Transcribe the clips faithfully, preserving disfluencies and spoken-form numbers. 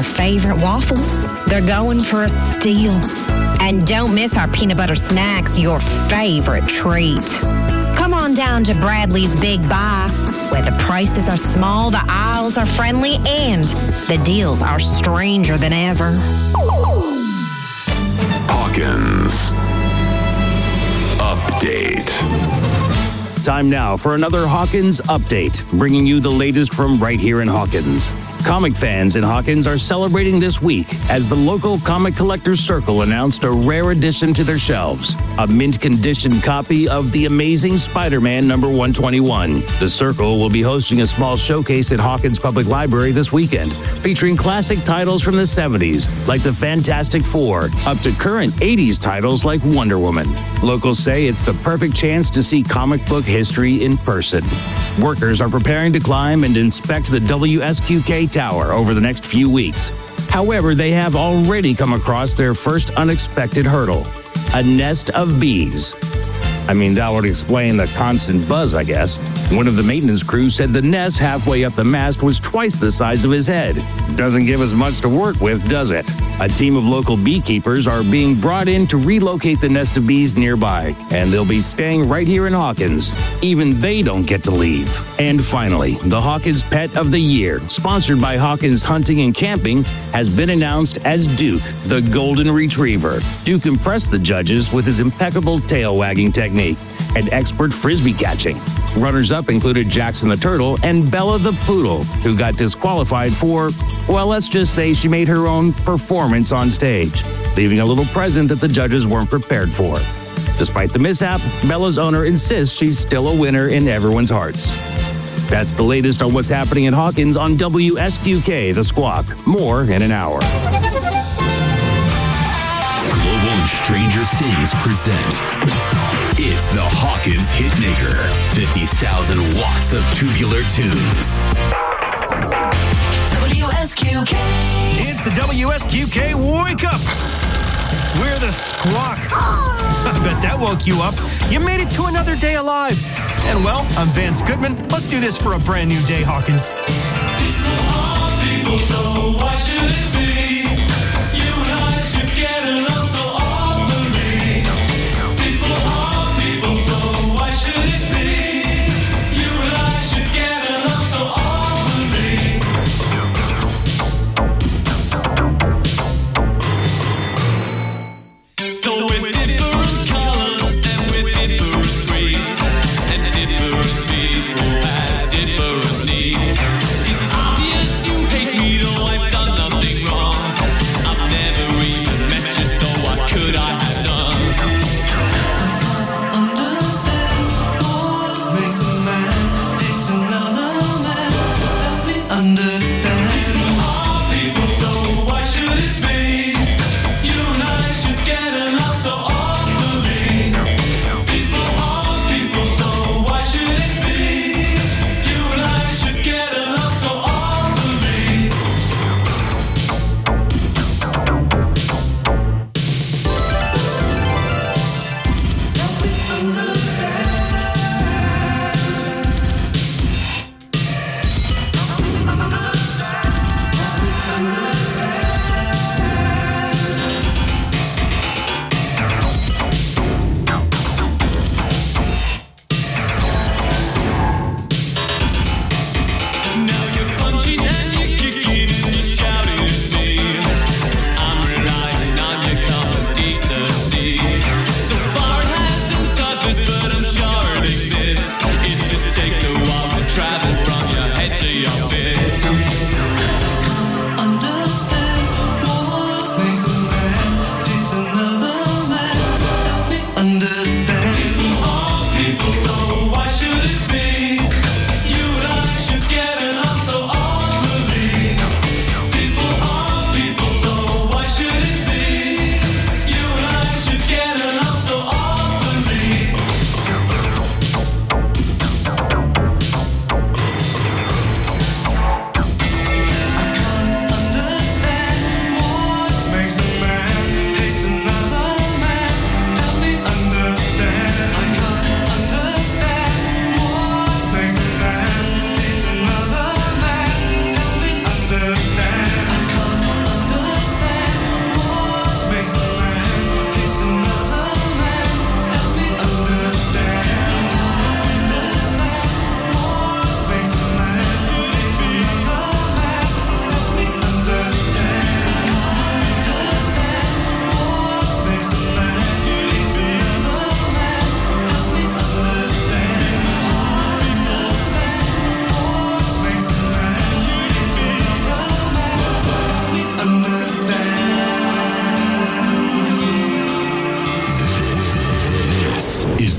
their favorite waffles, they're going for a steal. And don't miss our peanut butter snacks, your favorite treat. Come on down to Bradley's Big Buy, where the prices are small, the aisles are friendly, and the deals are stranger than ever. Hawkins Update. Time now for another Hawkins Update, bringing you the latest from right here in Hawkins. Comic fans in Hawkins are celebrating this week as the local Comic Collectors Circle announced a rare addition to their shelves, a mint-condition copy of The Amazing Spider-Man number one twenty-one. The Circle will be hosting a small showcase at Hawkins Public Library this weekend, featuring classic titles from the seventies, like The Fantastic Four, up to current eighties titles like Wonder Woman. Locals say it's the perfect chance to see comic book history in person. Workers are preparing to climb and inspect the W S Q K Tower over the next few weeks. However, they have already come across their first unexpected hurdle, a nest of bees. I mean, that would explain the constant buzz, I guess. One of the maintenance crew said the nest halfway up the mast was twice the size of his head. Doesn't give us much to work with, does it? A team of local beekeepers are being brought in to relocate the nest of bees nearby, and they'll be staying right here in Hawkins. Even they don't get to leave. And finally, the Hawkins Pet of the Year, sponsored by Hawkins Hunting and Camping, has been announced as Duke, the Golden Retriever. Duke impressed the judges with his impeccable tail-wagging technique and expert frisbee catching. Runners-up included Jackson the Turtle and Bella the Poodle, who got disqualified for, well, let's just say she made her own performance on stage, leaving a little present that the judges weren't prepared for. Despite the mishap, Bella's owner insists she's still a winner in everyone's hearts. That's the latest on what's happening in Hawkins on W S Q K, The Squawk. More in an hour. Global and Stranger Things present. It's the Hawkins Hitmaker. fifty thousand watts of tubular tunes. W S Q K. It's the W S Q K Wake Up. We're the Squawk. I bet that woke you up. You made it to another day alive. And well, I'm Vance Goodman. Let's do this for a brand new day, Hawkins. People are people, so why should it be? You and I should get along so awfully. People are people, so why should it be? You and I should get along so awfully. So with different colors and with different breeds and different people have different needs. It's obvious you hate me, though I've done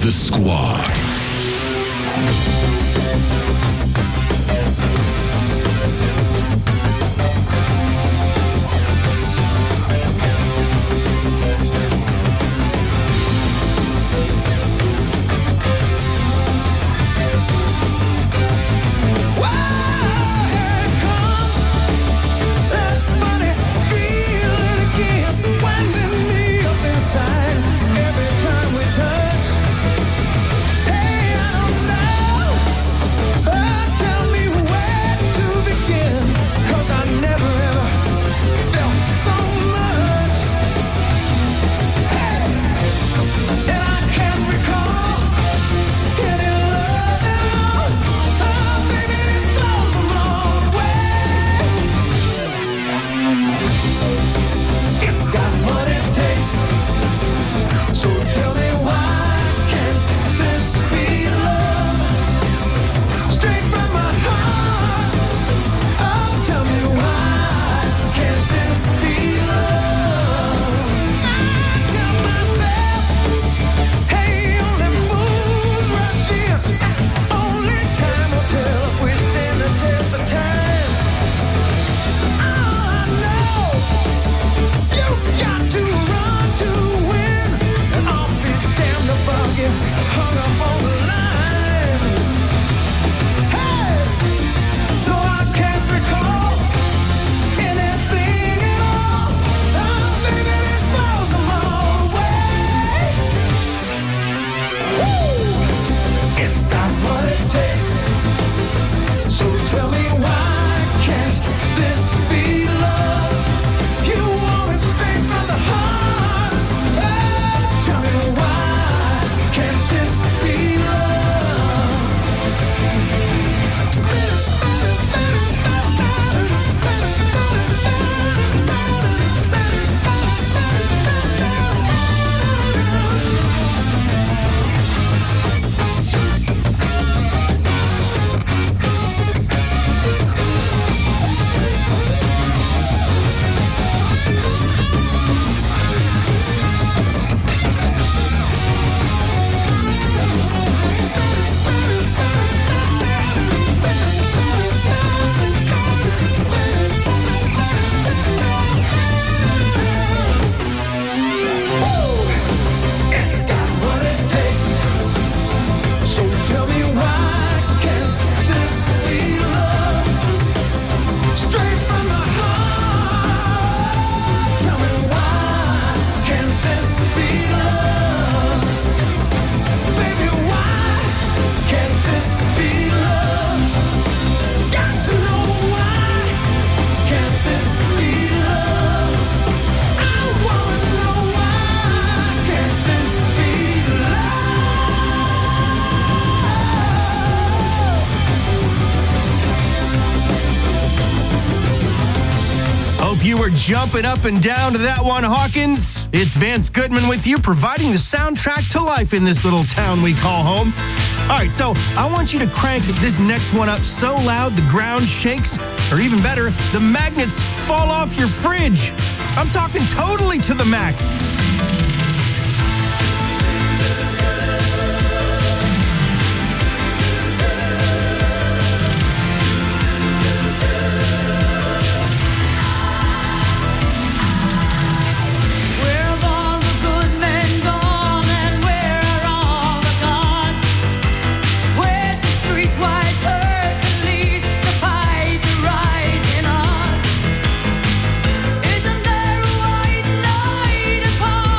The Squawk. You were jumping up and down to that one, Hawkins. It's Vance Goodman with you, providing the soundtrack to life in this little town we call home. All right, so I want you to crank this next one up so loud the ground shakes, or even better, the magnets fall off your fridge. I'm talking totally to the max. Isn't there a white knight upon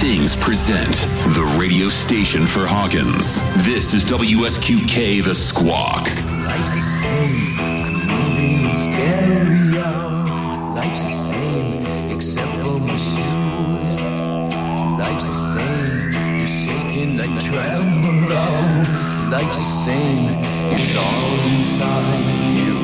Things present the radio station for Hawkins. This is W S Q K The Squawk. Life's the same, I'm moving in stereo. Life's the same, except for my shoes. Life's the same, you're shaking like tremolo. Life's the same, it's all inside you.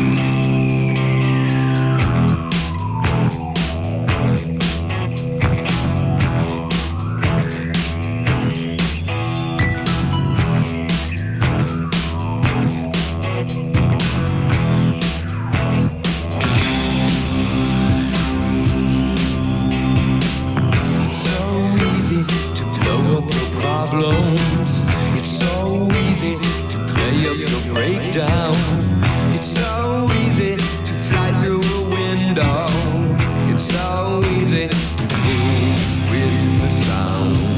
It's so easy to play up your breakdown. It's so easy to fly through a window. It's so easy to move with the sound.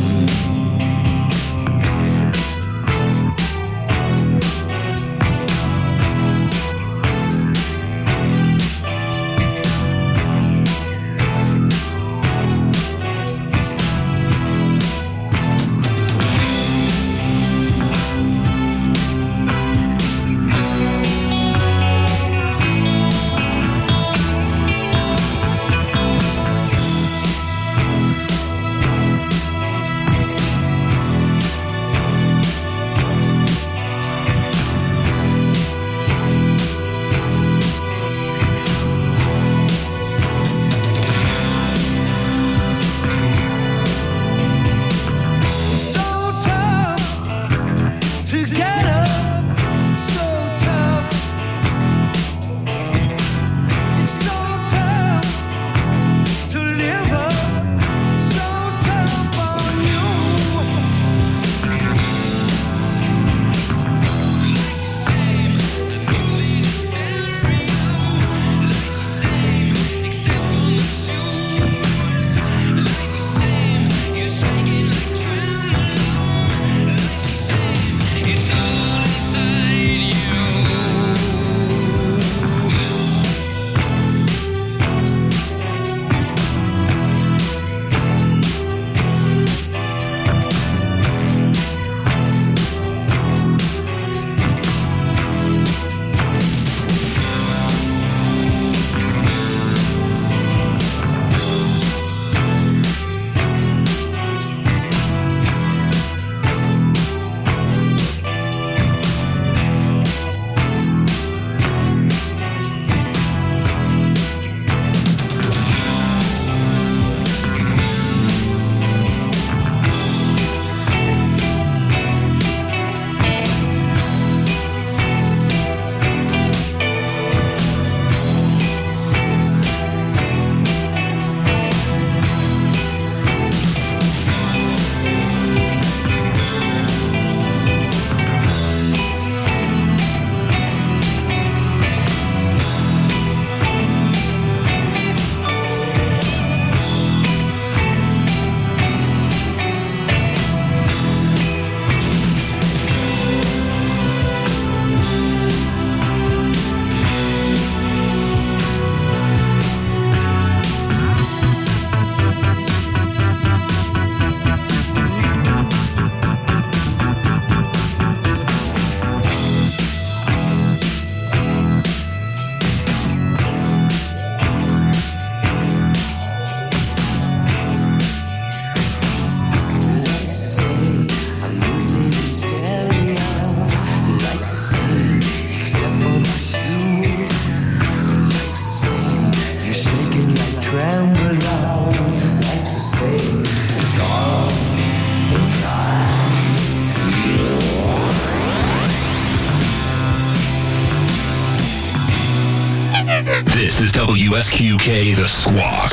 This is W S Q K The Squawk.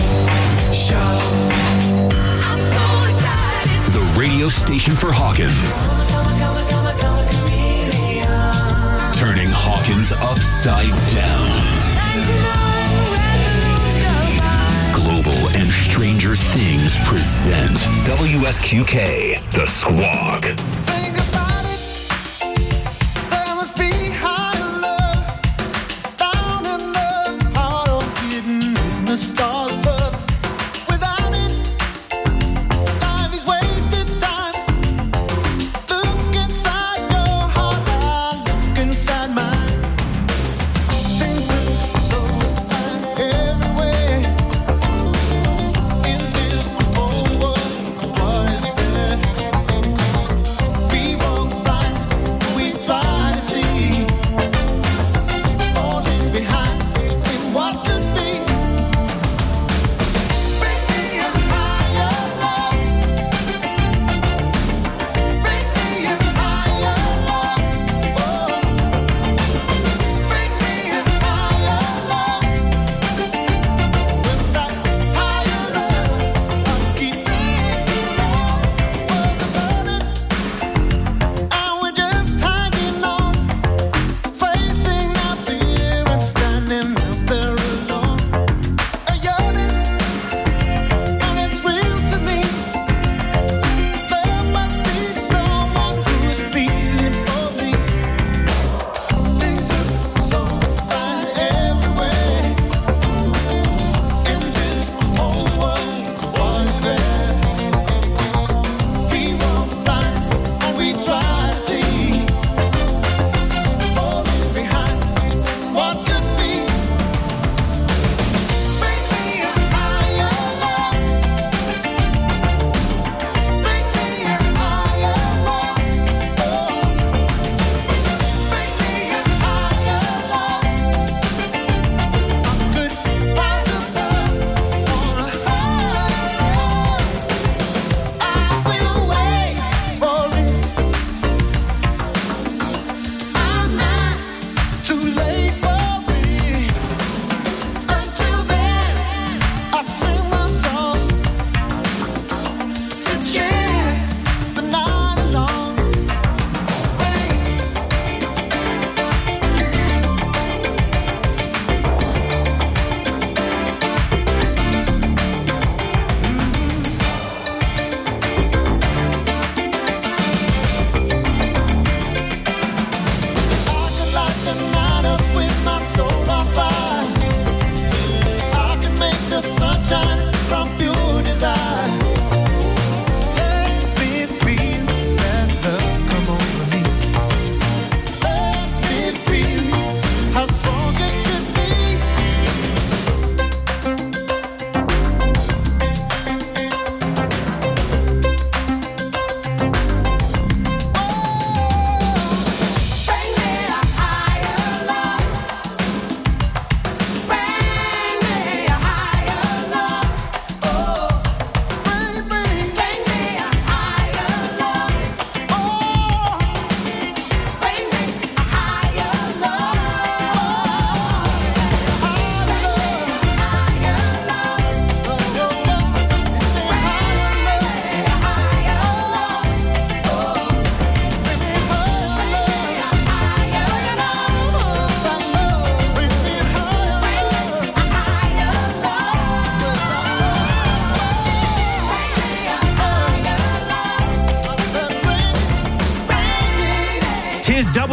The radio station for Hawkins. Turning Hawkins upside down. Global and Stranger Things present W S Q K The Squawk.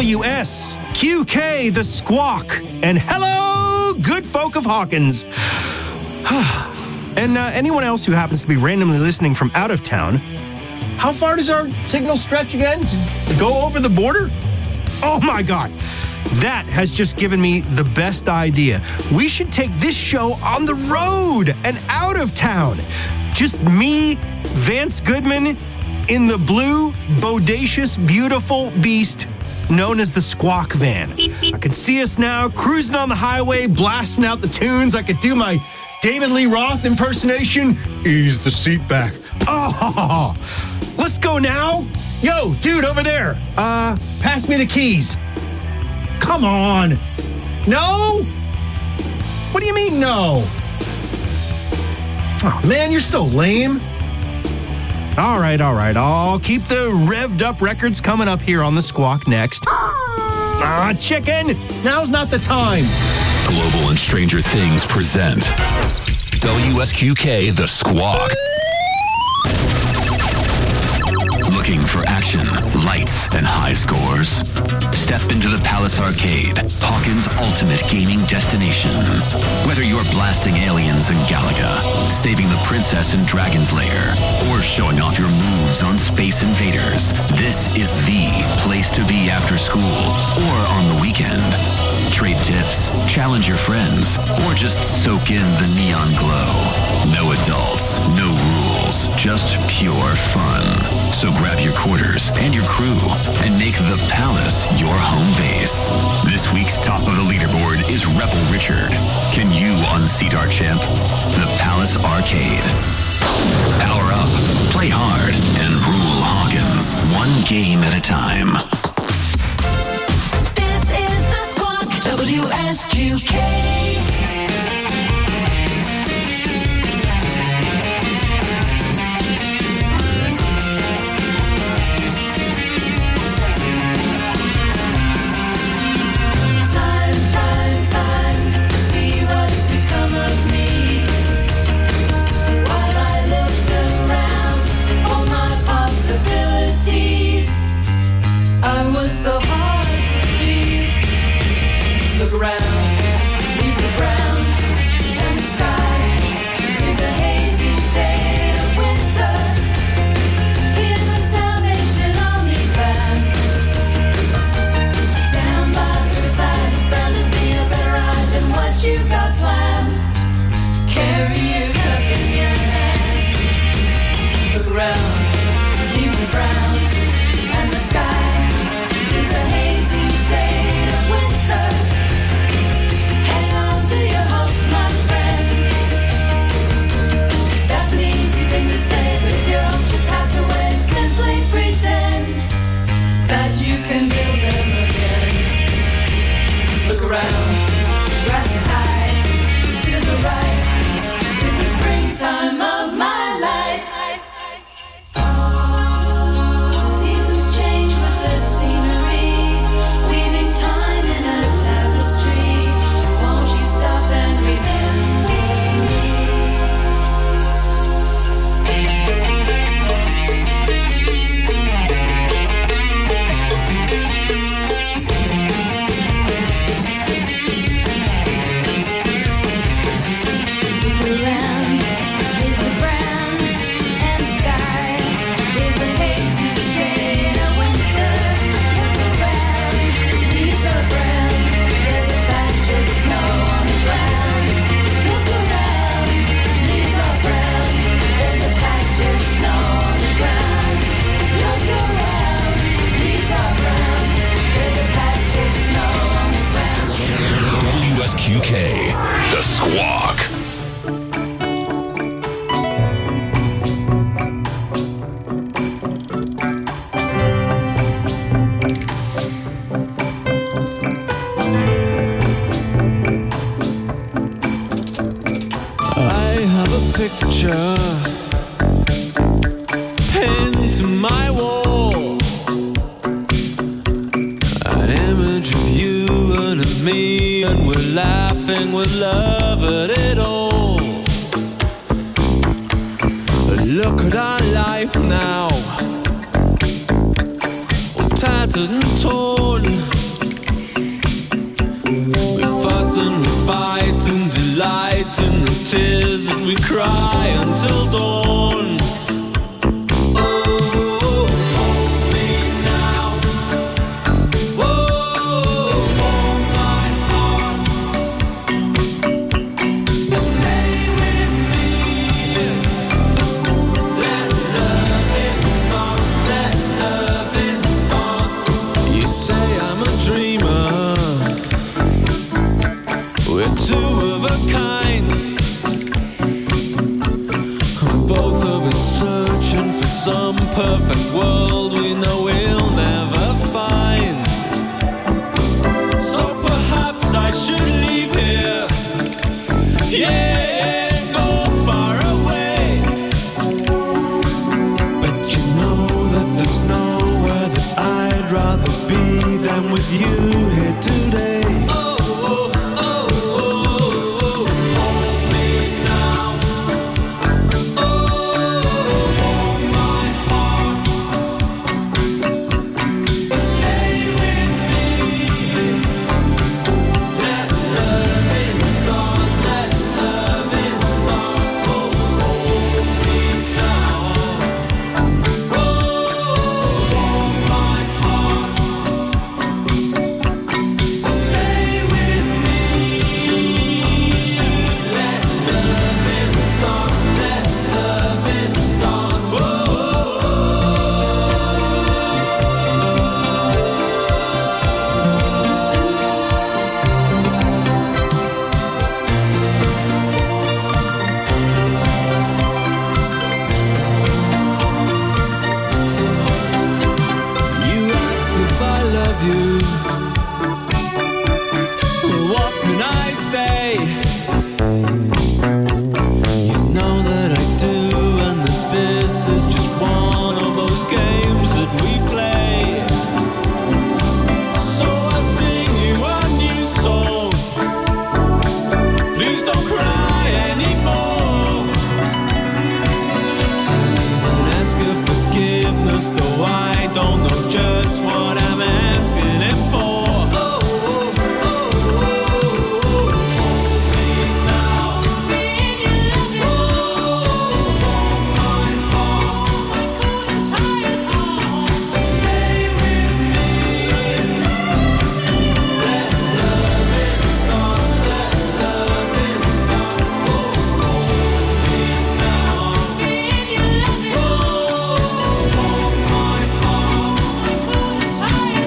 W S Q K, The Squawk. And hello, good folk of Hawkins. And uh, anyone else who happens to be randomly listening from out of town, how far does our signal stretch again? To go over the border? Oh my God. That has just given me the best idea. We should take this show on the road and out of town. Just me, Vance Goodman, in the blue, bodacious, beautiful beast known as the Squawk Van. I could see us now cruising on the highway, blasting out the tunes. I could do my David Lee Roth impersonation. Ease the seat back. Oh, let's go now. Yo, dude, over there. Uh, pass me the keys. Come on. No? What do you mean, no? Oh, man, you're so lame. All right, all right. I'll keep the revved up records coming up here on the Squawk next. Ah, chicken. Now's not the time. Global and Stranger Things present W S Q K The Squawk. Looking for action, lights, and high scores? Step into the Palace Arcade, Hawkins' ultimate gaming destination. Whether you're blasting aliens in Galaga, saving the princess in Dragon's Lair, or showing off your moves on Space Invaders, this is the place to be after school or on the weekend. Trade tips, challenge your friends, or just soak in the neon glow. No adults, no rules, just pure fun. So grab your quarters and your crew and make the Palace your home base. This week's top of the leaderboard is Rebel Richard. Can you unseat our champ? The Palace Arcade. Power up, play hard, and rule Hawkins, one game at a time. This is the Squawk, W S Q K. So hard to please. Look around, leaves are brown, and the sky is a hazy shade of winter. In the Salvation Army band, down by the riverside is bound to be a better ride than what you got planned. Carry your cup in your hand. Look around, leaves are brown, and the sky is a hazy shade of winter. Hang on to your hopes, my friend. That's an easy thing to say, but if your hopes should pass away, simply pretend that you can build them again. Look around, grass is high, fields are ripe. It's the springtime of my life. Seasons change with the scenery, weaving time in a tapestry. Won't you stop and remember me? The land is a brand, and sky is a hazy shade of winter. Look around, leaves are brown. There's a patch of snow on the ground. Look around, leaves are brown. There's a patch of snow on the ground. Look around, leaves are brown. There's a patch of snow on the ground. W S Q K The Squawk. I have a picture pinned to my wall, an image of you and of me, and we're laughing with love at it all. Look at our life now, all tattered and torn. We fuss and we fight and delight in the tears that we cry until dawn. Oh, hold me now. Oh, hold my heart. Stay with me. Let loving start. Let loving start. You say I'm a dreamer. We're two of a kind. Both of us searching for some perfect world we know we'll never find. So perhaps I should leave here. Yeah, go far away. But you know that there's nowhere that I'd rather be than with you here today. Oh, oh, oh, oh, oh. Hold me now. Oh, hold my heart. Stay with me. Let loving start. Let loving start. Oh, hold me now. Oh, hold my heart. Stay with me. Let loving start. Let loving start. Oh. You ask if I love you. What can I say? You know that I do, and that this is just one of those games that we play. So I sing you a new song. Please don't cry anymore. I even ask for forgiveness, though I don't know just what I'm asking it for. Oh, oh, oh, oh, oh. Hold me now. Oh, hold my heart. Stay with me. Let loving start. Let loving start. Oh, hold me now. Oh, hold my heart. Stay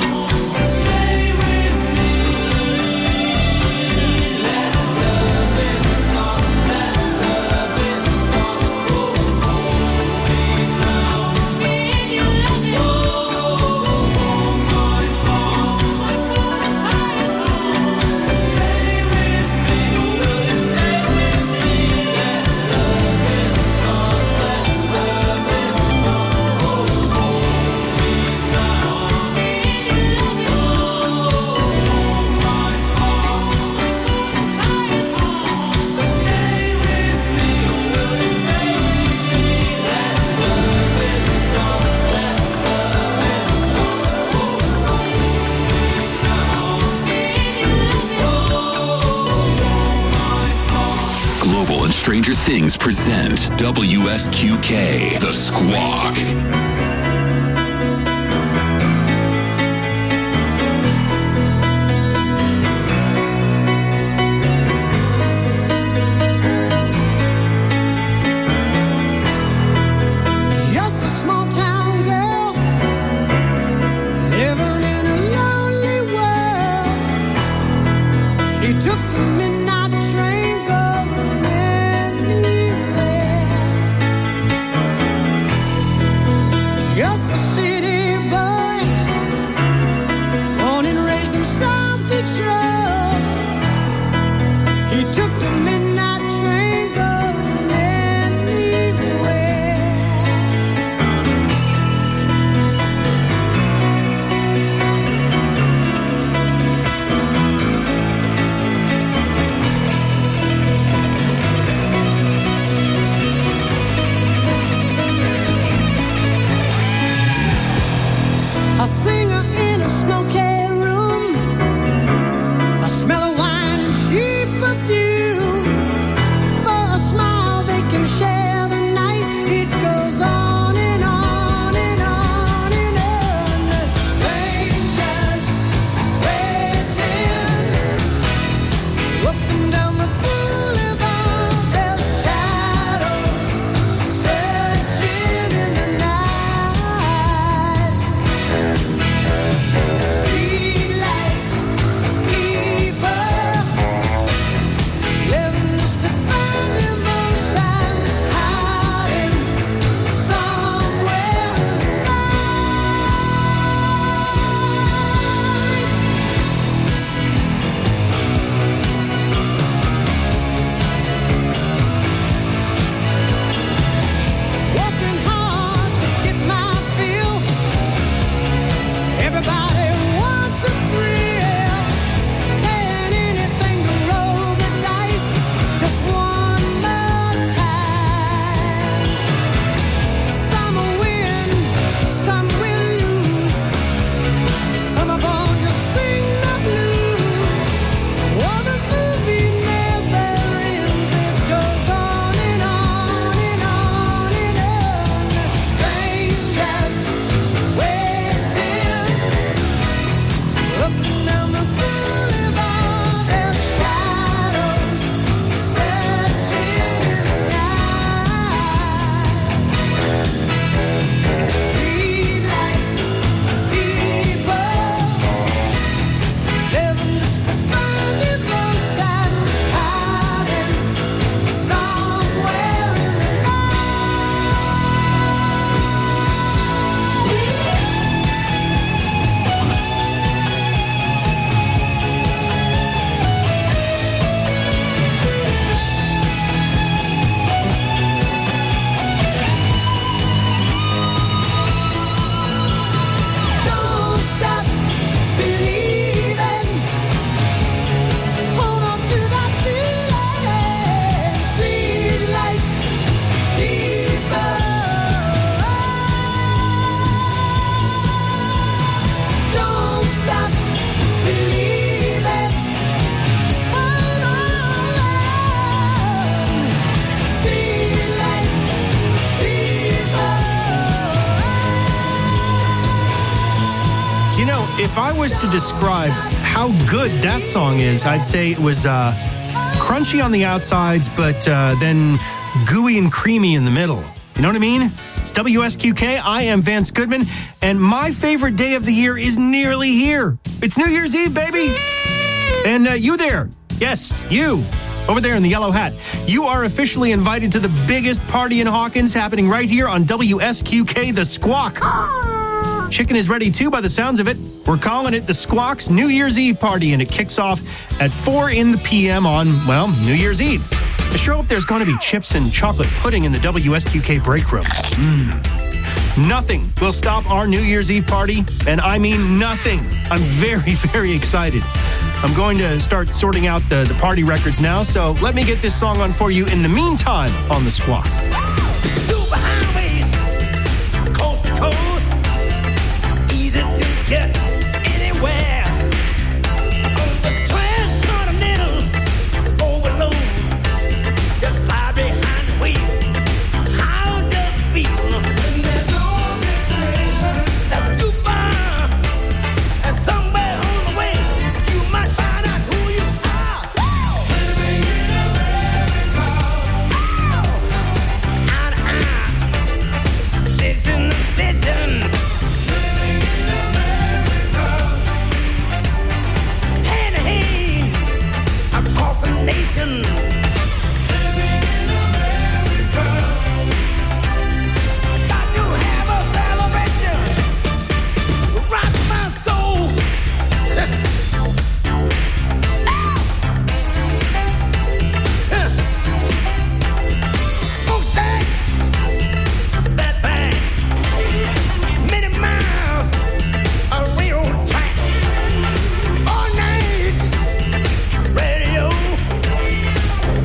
with me. Let loving start. Let loving start. Oh, hold me now. Oh, hold my heart. Stay with me. Stay with me. Let loving start. Let loving start. Oh, hold me now. Oh, hold my heart. Stay with me. Stay with me. Let loving start. Let loving start. Oh, hold me now. Oh, hold my heart. Global and Stranger Things present W S Q K, The Squawk. Just a small town girl living in a lonely world. She took the midnight train going anywhere. Just a city boy, born and raised in South Detroit. He took the midnight train going anywhere. was to describe how good that song is, I'd say it was uh, crunchy on the outsides, but uh, then gooey and creamy in the middle. You know what I mean? It's W S Q K. I am Vance Goodman, and my favorite day of the year is nearly here. It's New Year's Eve, baby. And uh, you there, yes, you, over there in the yellow hat, you are officially invited to the biggest party in Hawkins happening right here on W S Q K, The Squawk. Chicken is ready too by the sounds of it. We're calling it The Squawk's New Year's Eve party, and it kicks off at four in the p m on, well, New Year's Eve. I sure hope there's going to be chips and chocolate pudding in the W S Q K break room. Mm. Nothing will stop our New Year's Eve party, and I mean nothing. I'm very, very excited. I'm going to start sorting out the, the party records now, so let me get this song on for you in the meantime on The Squawk. Superhighways, coast to coast, easy to get anywhere. On the transcontinental overload, just fly behind the wheel. How does it feel? And there's no destination that's too far, and somewhere on the way you might find out who you are. Living in America. Out of eye. Listen, listen. Living in America. Hand in hand across the nation. Living in America. Got to have a celebration. Rock my soul. Mustang, that bang, many miles, a railroad track, all night, radio,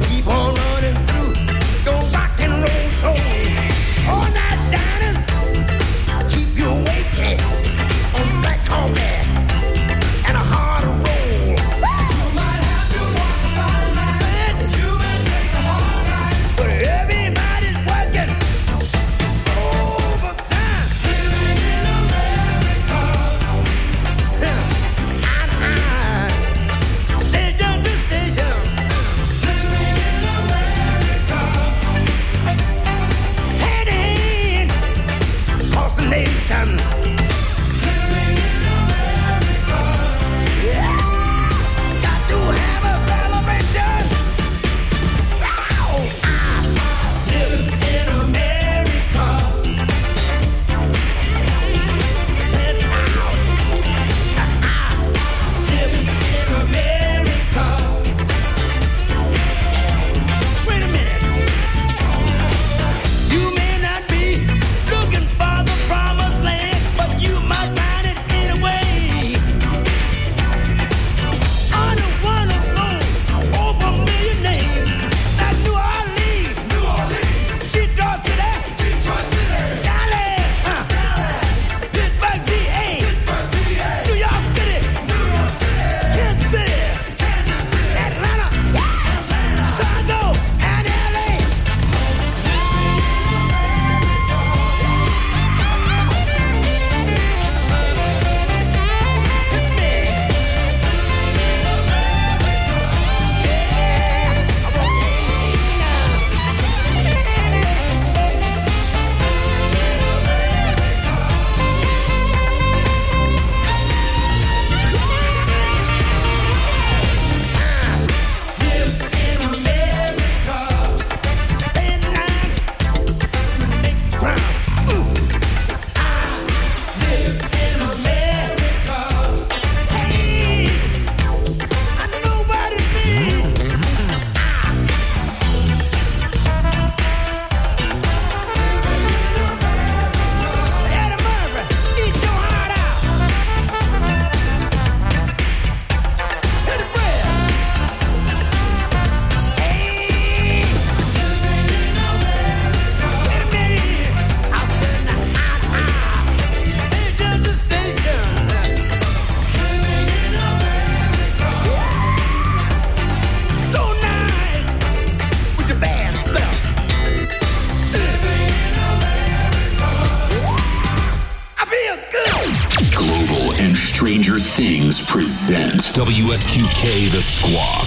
W S Q K The Squawk.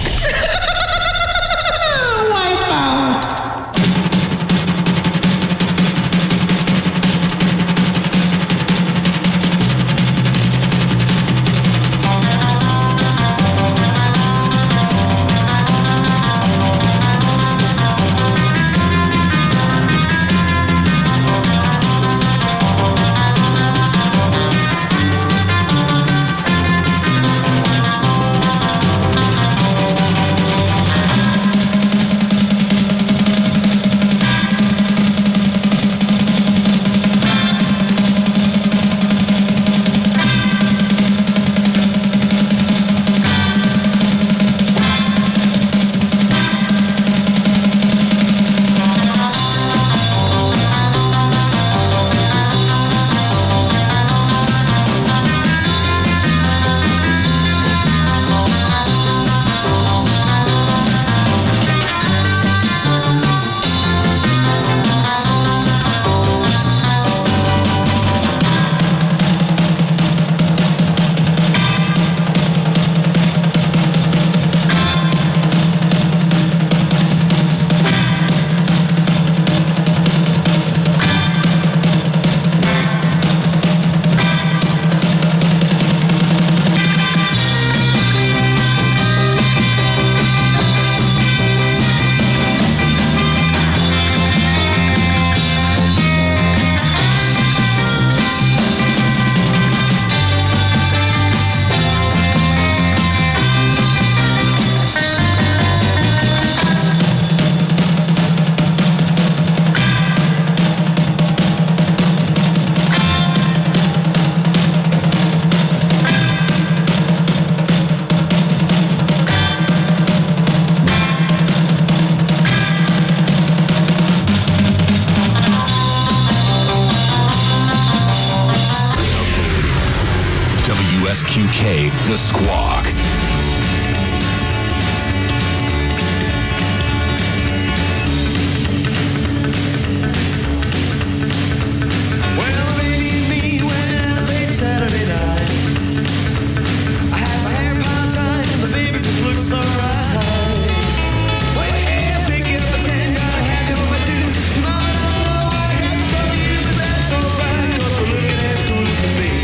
W S Q K The Squawk. Well, maybe me went out late Saturday night. I had my hair piled tight and the baby just looked so right. Well, yeah, pick up a ten, gotta have you over two. Mama, I don't know what I got to tell you, but that's alright, 'cause we're looking as cool as can be.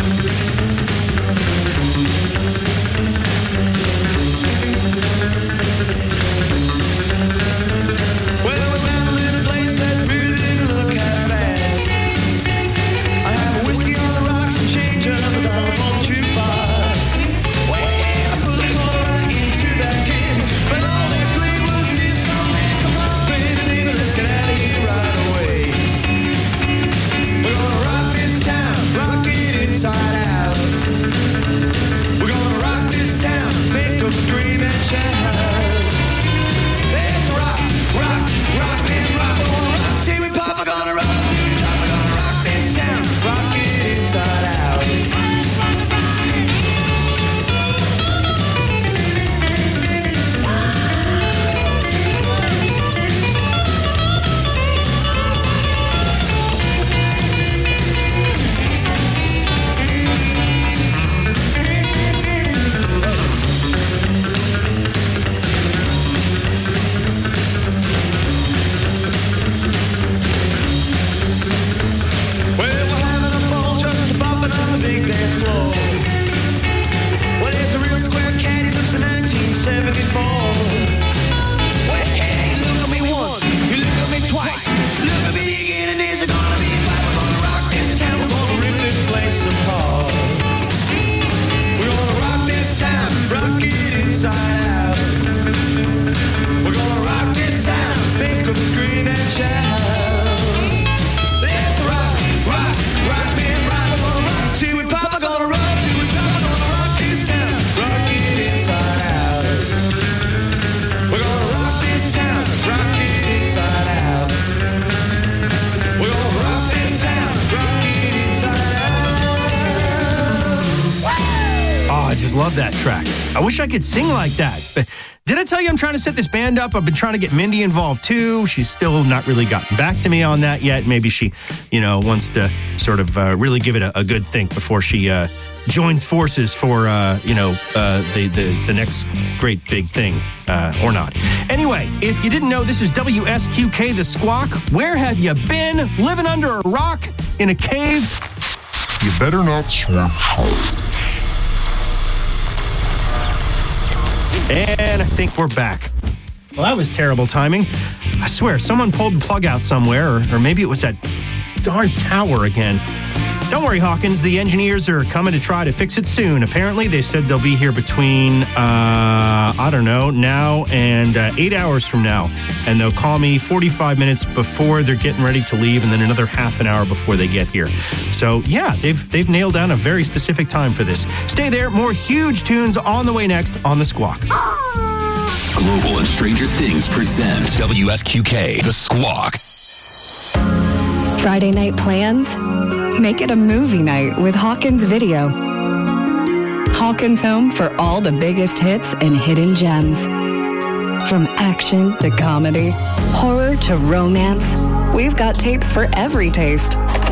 Well, we found in a place that really didn't look half bad. I have a whiskey on the rocks and change up a dollar for the jukebox. Well, I put a quarter right into that can, but all they played was Disco Man. Come on, baby, baby, let's get out of here right away. We're gonna rock this town, rock it inside out. We're gonna rock this town, make 'em scream and shout. Let's rock, rock, rock and rock. We're gonna rock till we pop. We're gonna rock till we drop. We're gonna rock this town, rock it inside out. Well, we're having a ball just bopping on the big dance floor. Well, there's a real square cat, he looks a nineteen seventy-four. Well, hey, look at me once, you look at me twice, look at me again, and there's gonna be a fight. We're gonna rock this town, we're gonna rip this place apart. We're gonna rock this town, rock it inside out. We're gonna rock this town, make 'em scream and shout. Let's rock, rock, rock, man, rock. We're gonna rock till we pop. We're gonna rock till we drop. We're gonna rock this town, rock it inside out. We're gonna rock this town, rock it inside out. We're gonna rock this town, rock it inside out. Oh, I just love that track. I wish I could sing like that. But did I tell you I'm trying to set this band up? I've been trying to get Mindy involved too. She's still not really gotten back to me on that yet. Maybe she, you know, wants to sort of uh, really give it a, a good think before she uh, joins forces for, uh, you know, uh, the, the, the next great big thing, uh, or not. Anyway, if you didn't know, this is W S Q K The Squawk. Where have you been? Living under a rock? In a cave? You better not swim. And I think we're back. Well, that was terrible timing. I swear, someone pulled the plug out somewhere, or, or maybe it was that darn tower again. Don't worry, Hawkins. The engineers are coming to try to fix it soon. Apparently, they said they'll be here between, uh, I don't know, now and uh, eight hours from now. And they'll call me forty-five minutes before they're getting ready to leave, and then another half an hour before they get here. So, yeah, they've they've nailed down a very specific time for this. Stay there. More huge tunes on the way next on The Squawk. Global and Stranger Things present W S Q K The Squawk. Friday night plans? Make it a movie night with Hawkins Video. Hawkins home for all the biggest hits and hidden gems. From action to comedy, horror to romance, we've got tapes for every taste.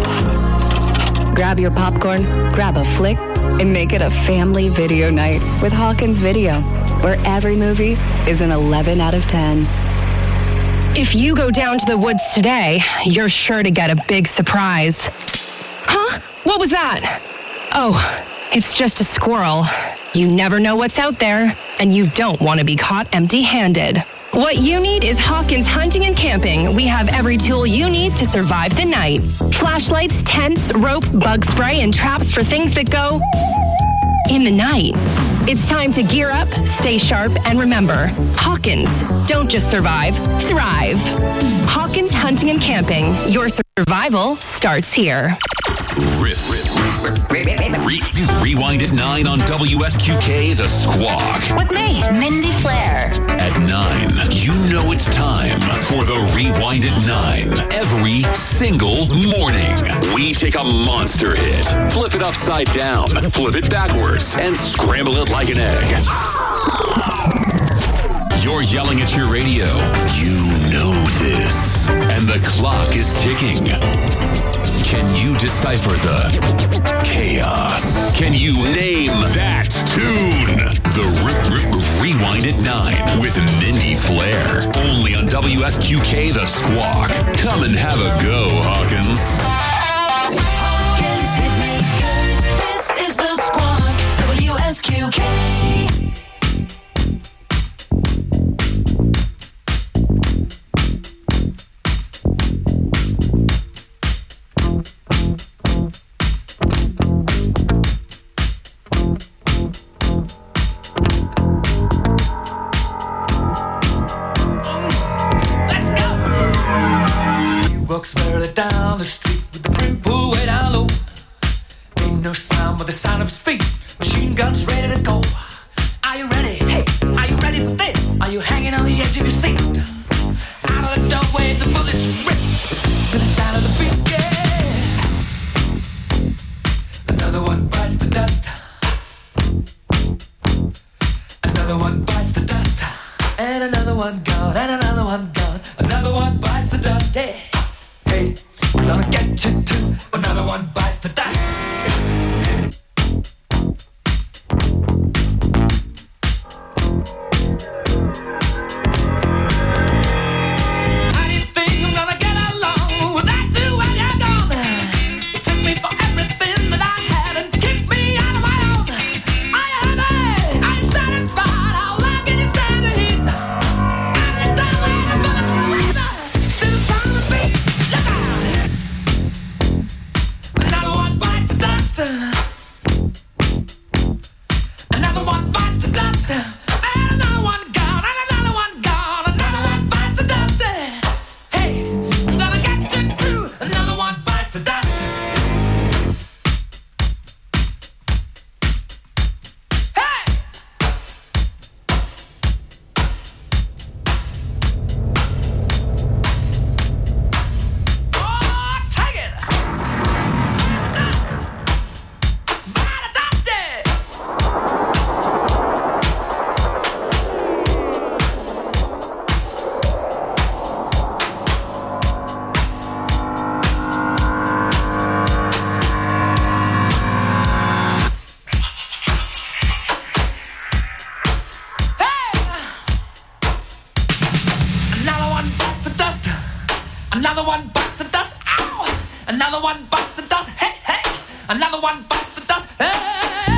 Grab your popcorn, grab a flick, and make it a family video night with Hawkins Video, where every movie is an eleven out of ten. If you go down to the woods today, you're sure to get a big surprise. Huh? What was that? Oh, it's just a squirrel. You never know what's out there, and you don't want to be caught empty-handed. What you need is Hawkins Hunting and Camping. We have every tool you need to survive the night. Flashlights, tents, rope, bug spray, and traps for things that go in the night. It's time to gear up, stay sharp, and remember, Hawkins, don't just survive, thrive. Hawkins Hunting and Camping. Your survival starts here. Rip, rip, Re- Rewind at nine on W S Q K The Squawk. With me, Mindy Flair. At nine, you know it's time for the Rewind at nine. Every single morning, we take a monster hit, flip it upside down, flip it backwards, and scramble it like an egg. You're yelling at your radio. You know this. And the clock is ticking. Can you decipher the chaos? Can you name that tune? The Rip Rip Rewind at nine with Mindy Flair. Only on W S Q K The Squawk. Come and have a go, Hawkins. Hawkins hit me good. This is The Squawk, W S Q K. Walks merrily down the street with the brim pulled way down low. Ain't no sound but the sound of his feet. Machine guns ready to go. Are you ready? Hey, are you ready for this? Are you hanging on the edge of your seat? Out of the doorway, the bullets rip to the sound of the beat. Yeah. Another one bites the dust. Another one bites the dust. And another one gone. And another one gone. Another one bites the dust. Hey. Hey, I'm gonna get you too. Another one bites the dust. How do you think I'm gonna get along without you when you're gone? You took me for everything that I had and kicked me out of my own. Are you happy? Are you satisfied? How long can you stand the heat? Out of the doorway, the bullets rip to the sound of the beat. Look out! Another one bites the dust. Another one bites the dust. Ow! Another one bites the dust. Hey, hey! Another one bites the dust. Hey!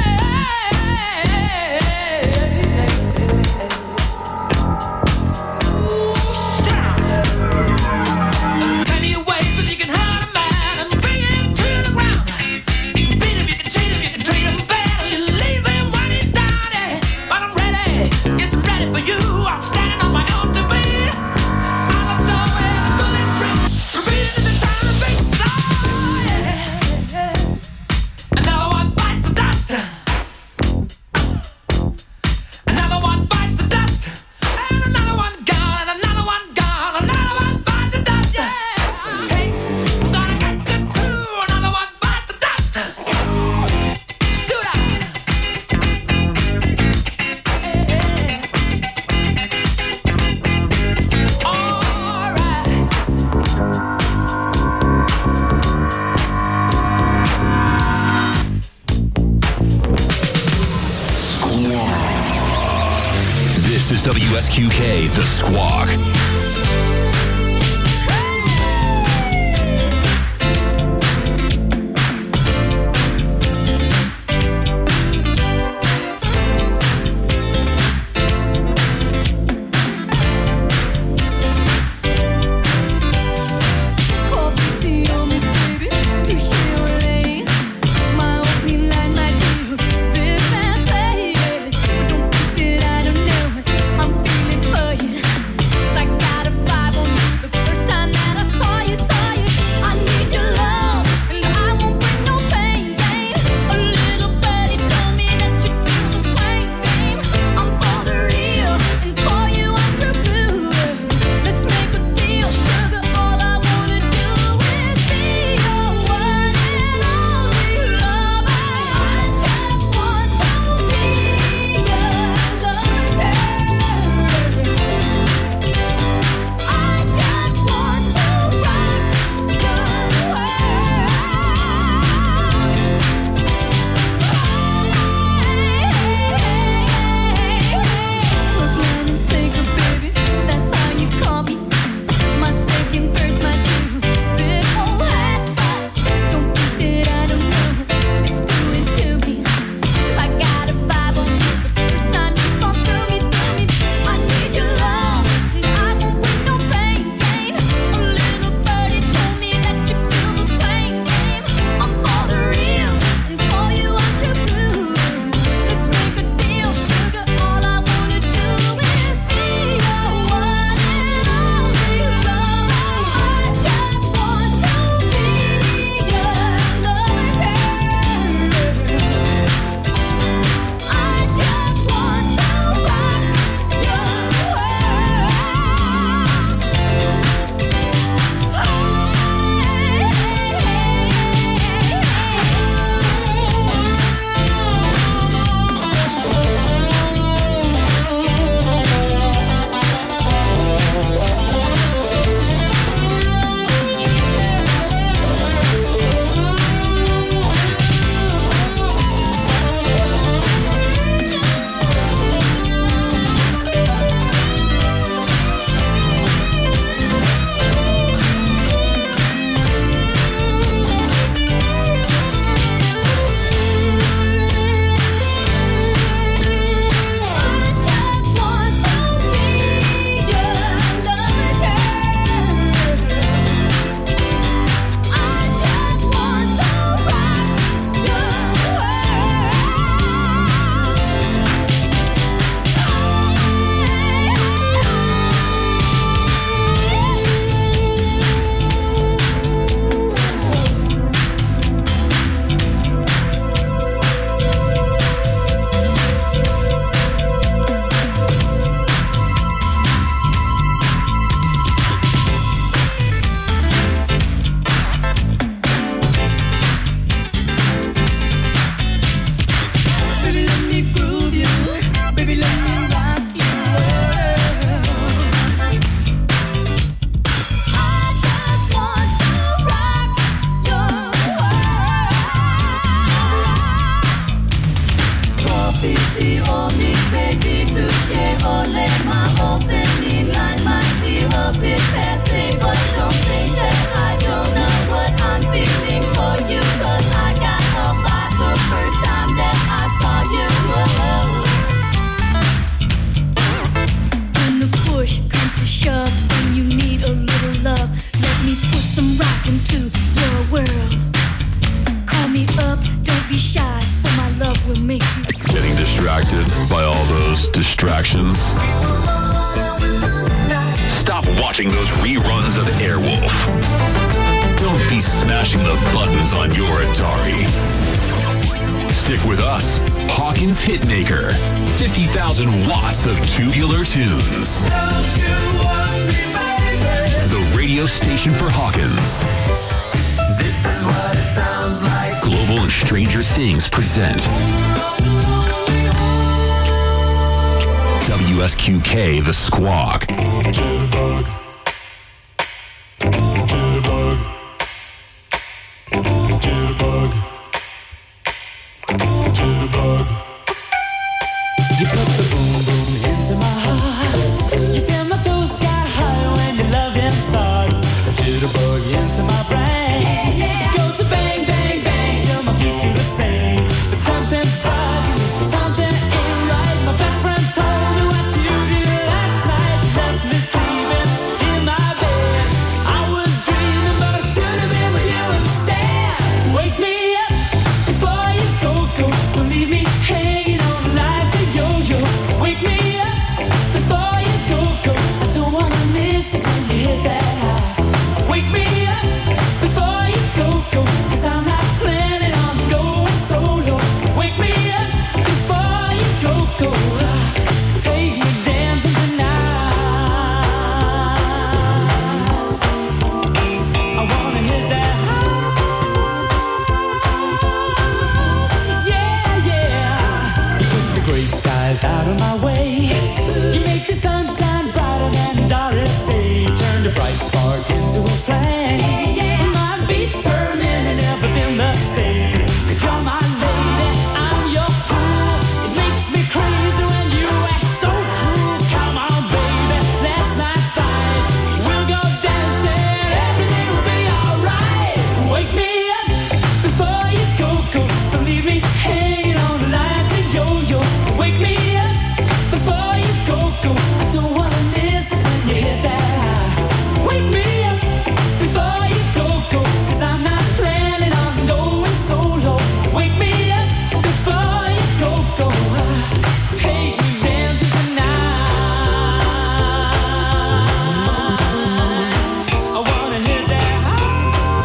This is W S Q K, The Squawk. I don't know, I'm feeling for you. 'Cause I got a fire. Stop watching those reruns of Airwolf. Don't be smashing the buttons on your Atari. Stick with us, Hawkins Hitmaker. fifty thousand watts of tubular tunes. The radio station for Hawkins. This is what it sounds like. Global and Stranger Things present W S Q K The Squawk. Jitterbug. Jitterbug. Jitterbug. Jitterbug. You put the boom boom into my heart. You send my soul sky high when your loving starts. A jitterbug into my brain. It goes to bang, bang, bang till my feet do the same. But something's bugging, something ain't right. My best friend told me what you did last night. You left me sleeping in my bed. I was dreaming, but I should have been with you instead. Wake me up before you go, go. Don't leave me hanging on like a yo-yo. Wake me up before you go, go. I don't wanna miss it when you hit that high. Wake me up before you go, go. 'Cause I'm not planning on going solo. Wake me up before you go, go. Take me dancing tonight. I wanna hit that high. Yeah, yeah. You put the gray skies out of my way. You make the sunshine brighter than Doris Day. Turn the bright spark into a flame. My beats per minute never been the same. 'Cause you're my lady, I'm your fool. It makes me crazy when you act so cruel. Come on, baby, let's not fight. We'll go dancing, everything will be alright. Wake me up before you go, go. Don't leave me hanging on like a yo-yo. Wake me up before you go, go. I don't wanna miss it when you hit that high. Wake me up before you go, go. 'Cause I'm not planning on going solo. Wake me up before you go, go. Take me dancing tonight. I wanna hit that high.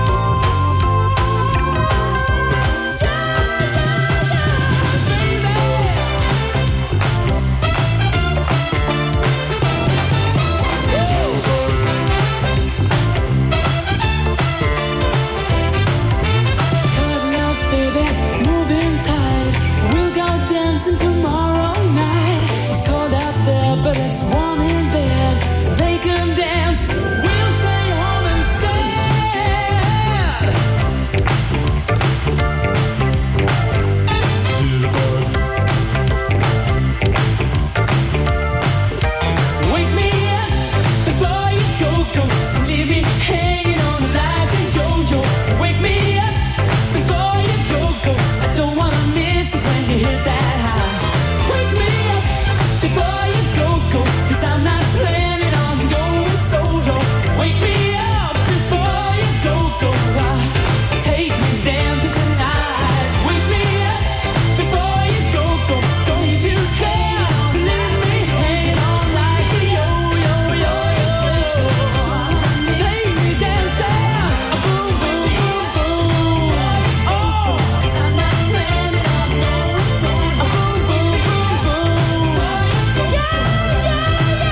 Cutting up, baby, moving tight. We'll go dancing tomorrow night. It's cold out there, but it's warm in bed. They can dance, we'll stay home instead. Jitterbug. Wake me up before you go, go. Don't leave me hanging on like a yo-yo. Wake me up before you go, go. I don't wanna miss it when you hit that high. Wake me up before you go, go. 'Cause I'm not planning on going solo. Wake me up before you go, go. Take me dancing tonight. Wake me up before you go, go. Don't you care to leave me hanging on like a yo-yo, yo-yo, yo. Take me dancing, boom, boom, boom, boom. Oh, 'cause I'm not planning on going solo. Boom, boom, boom, boom. Yeah, yeah,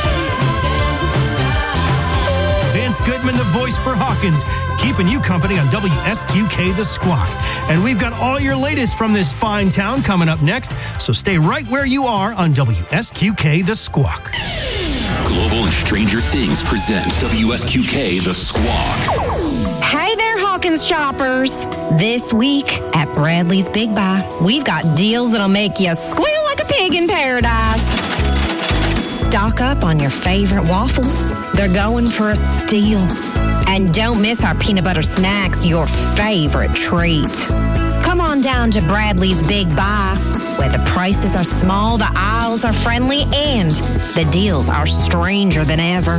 yeah. Vance Goodman, the voice for Hawkins, keeping you company on W S Q K The Squawk. And we've got all your latest from this fine town coming up next, so stay right where you are on W S Q K The Squawk. Global and Stranger Things present W S Q K The Squawk. Hey there, Hawkins shoppers. This week at Bradley's Big Buy, we've got deals that'll make you squeal like a pig in paradise. Stock up on your favorite waffles. They're going for a steal. And don't miss our peanut butter snacks, your favorite treat. Come on down to Bradley's Big Buy, where the prices are small, the aisles are friendly, and the deals are stranger than ever.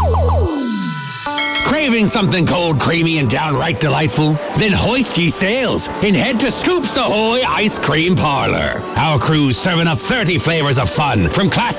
Craving something cold, creamy, and downright delightful? Then hoist ye sails and head to Scoops Ahoy Ice Cream Parlor. Our crew's serving up thirty flavors of fun, from classic